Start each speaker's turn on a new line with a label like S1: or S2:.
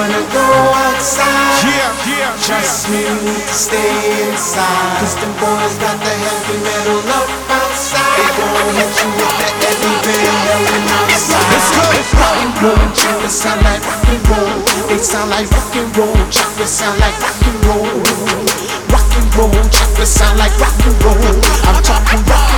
S1: wanna go outside.
S2: Yeah.
S1: Trust me, we need to stay inside. Cause them boys got the heavy metal up outside. They gon' hit you with that heavy metal outside.
S2: Let's go.
S1: Rock and roll, chocolate sound like rock and roll. They sound like rock and roll, chocolate sound like rock and roll. Rock and roll, chocolate sound like rock and roll. I'm talking rock